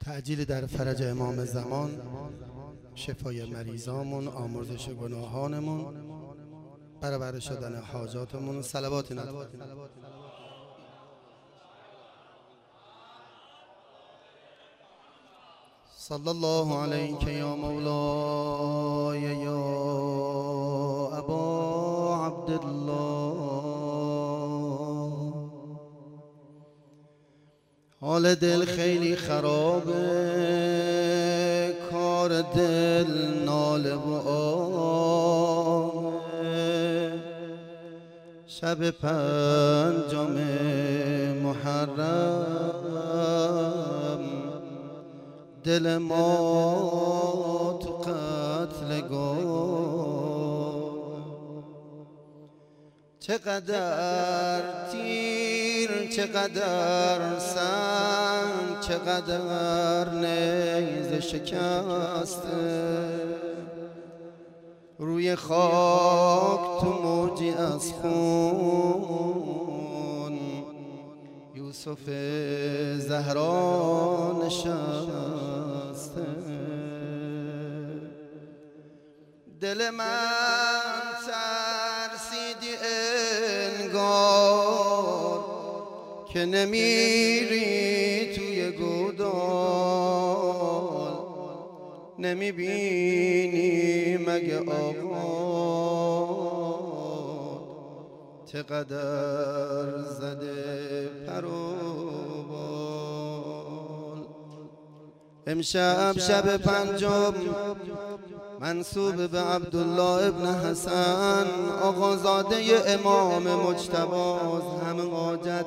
تعجیل در فرج امام زمان، شفای مریضامون، آمرزش گناهانمون، برآورده شدن حاجاتمون. صلوات ندارد. صلی الله علیک یا مولای یا ابا عبدالله. حال دل خیلی خرابه، کار دل ناله و آه. شب پنجم محرم دل ما تو قتلگاه. چقدر تیر، چقدر سنگ، چقدر نیزه شکسته، روی خاک تو موجی از خون یوسف زهرا نشسته. دل من ترسیدی انگار که نمیری توی گودال، نمیبینی مگه آقا چقدر زده پر و بال. امشب شب پنجم منسوب به عبدالله ابن حسن، آقازاده امام مجتبی، همه حاجت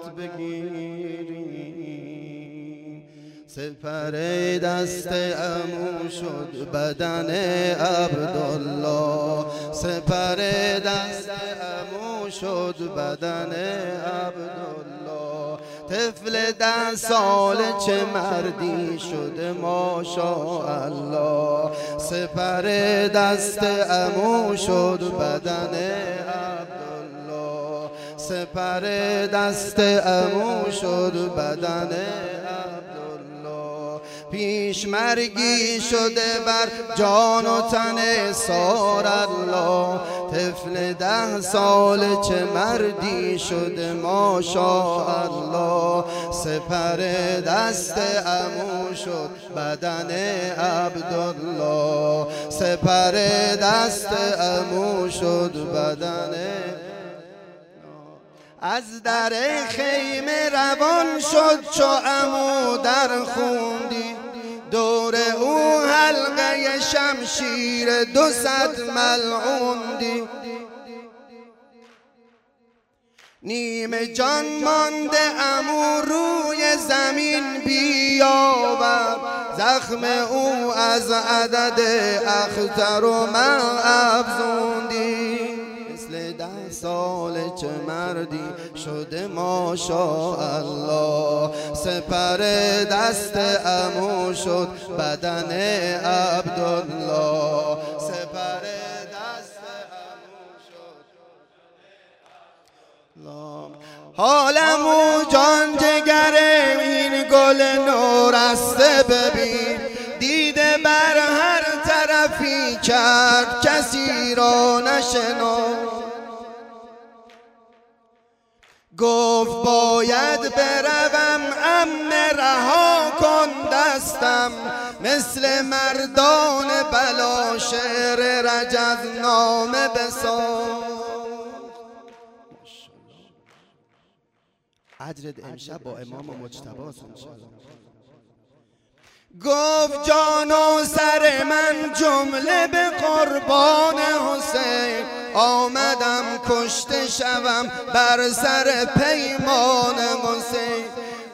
بگیریم. سپر دست عمو شد بدن عبدالله، سپر دست عمو شد بدن عبدالله. طفل 10 ساله چه مردی شده ماشاءالله، سپر دست عمو شد بدن عبدالله، سپر دست عمو شد بدن عبدالله. پیش مرگی شده بر جان و تن سار الله، طفل 10 ساله چه مردی شده ماشاءالله، سپر دست عمو شد بدن عبدالله، سپر دست عمو شد بدن. از در خیمه روان شد چو عمو در خوندی، دور او حلقه شمشیر 200 ملعون دی. نیمه جان مانده عمو روی زمین بیاور، زخم او از عدد اختر و من افزوندی. 10 ساله چه مردی شده ماشاءالله، سپر دست عمو شد بدن عبدالله، سپر دست عمو شد بدن. حالمو جان جگره این گل نورسته ببین، دیده بر هر طرفی کرد کسی را نشناخت. گفت باید بروم عمه رها کن دستم، مثل مردان بلا شعر رجزنامه بساخت. اجرت امشب با امام مجتبی انشاءالله. گفت جان و سر من جمله به قربان حسین، آمدم کشته شوم بر سر پیمان حسین.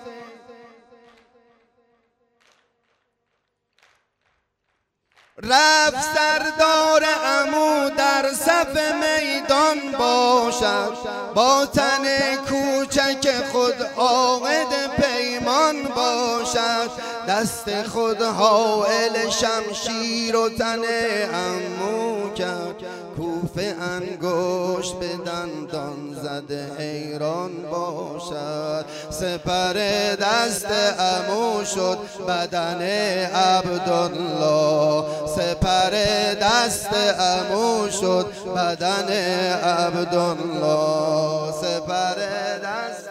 رفت سردار عمو در صف میدان باشد، با تن کوچک خود عاقد پیمان باشد. دست خود حائل شمشیر و تن عمو کرد، کوه کوفه انگشت به دندان زده حیران باشد. سپر دست عمو شد بدن عبدالله، سپر دست عمو شد بدن عبدالله، سپر دست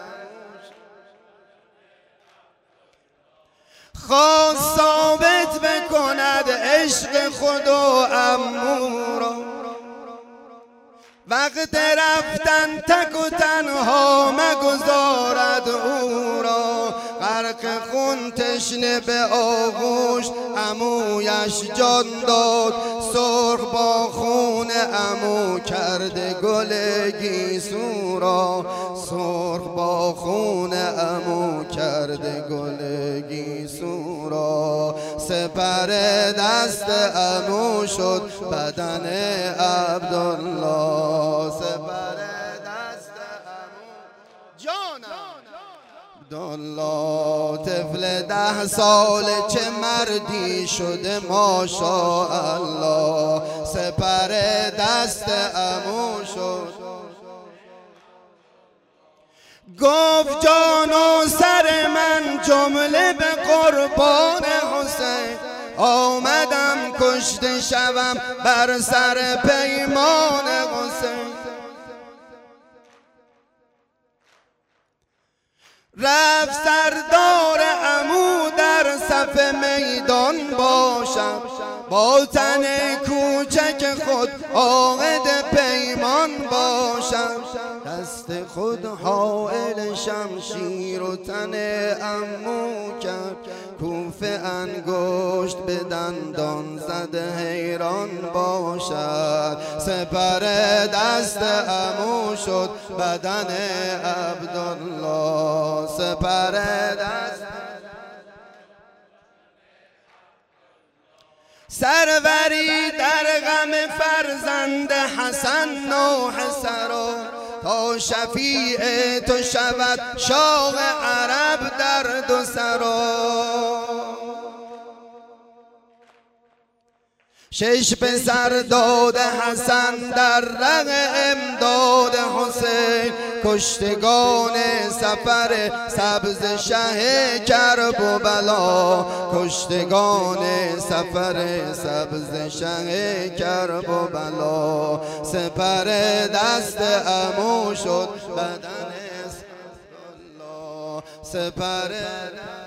خواست ثابت بکند عشق خود و عمو را، وقت رفتن تک و تنها مگذارد او را. غرق خون تشنه به آغوش عمویش جان داد، سرخ با خون عمو کرده گل گیسو را، سرخ با خون عمو کرده گل گیسو را. سپر دست عمو شد بدن عبدالله، سپر دست عمو جانم عبدالله. طفل 10 ساله چه مردی شده ماشاءالله، سپر دست عمو شد. گفت جان و سر من جمله به قربان حسین، آمدم کشته شوم بر سر پیمان حسین. رفت سردار عمو در صف میدان باشم، با تن کوچک خود عاقد پیمان باشم. دست خود حائل شمشیر و تن عمو کرد، کوفه انگشت به دندان زده حیران باشد. سپر دست عمو شد بدن عبدالله، سپر دست سروری در غم فرزند حسن نوح سرا، تا شفیع تو شود شاه عرب در دو سرا. 6 پسر داد حسن در رغ امداد حسین، کشتگان سفر سبز شه کرب و بلا، کشتگان سفر سبز شه کرب و بلا. سپر دست عمو شد بدن عبدالله، سپر